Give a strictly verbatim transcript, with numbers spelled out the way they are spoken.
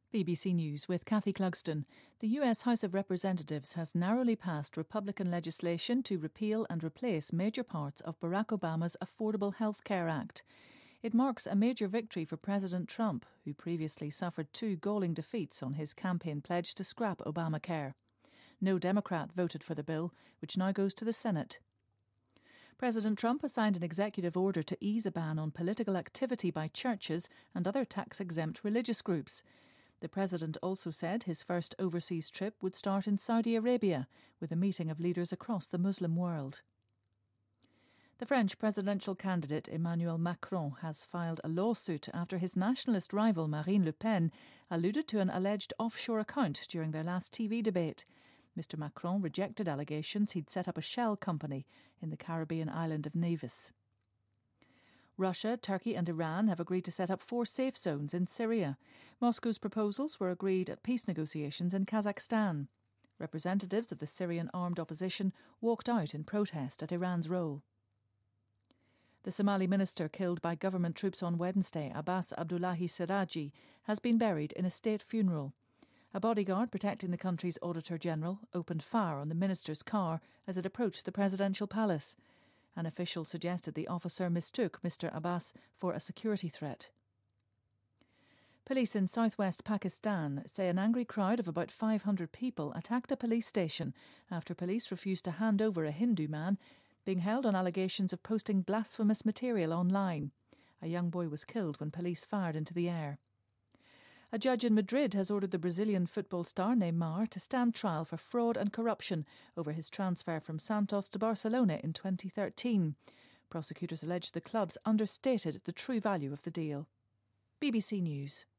B B C News with Kathy Clugston. The U S House of Representatives has narrowly passed Republican legislation to repeal and replace major parts of Barack Obama's Affordable Health Care Act. It marks a major victory for President Trump, who previously suffered two galling defeats on his campaign pledge to scrap Obamacare. No Democrat voted for the bill, which now goes to the Senate. President Trump has signed an executive order to ease a ban on political activity by churches and other tax-exempt religious groups. The president also said his first overseas trip would start in Saudi Arabia, with a meeting of leaders across the Muslim world. The French presidential candidate Emmanuel Macron has filed a lawsuit after his nationalist rival Marine Le Pen alluded to an alleged offshore account during their last T V debate. Mister Macron rejected allegations he'd set up a shell company in the Caribbean island of Nevis. Russia, Turkey and Iran have agreed to set up four safe zones in Syria. Moscow's proposals were agreed at peace negotiations in Kazakhstan. Representatives of the Syrian armed opposition walked out in protest at Iran's role. The Somali minister killed by government troops on Wednesday, Abbas Abdullahi Siraji, has been buried in a state funeral. A bodyguard protecting the country's Auditor-General opened fire on the minister's car as it approached the presidential palace. An official suggested the officer mistook Mister Abbas for a security threat. Police in southwest Pakistan say an angry crowd of about five hundred people attacked a police station after police refused to hand over a Hindu man being held on allegations of posting blasphemous material online. A young boy was killed when police fired into the air. A judge in Madrid has ordered the Brazilian football star Neymar to stand trial for fraud and corruption over his transfer from Santos to Barcelona in twenty thirteen. Prosecutors allege the clubs understated the true value of the deal. B B C News.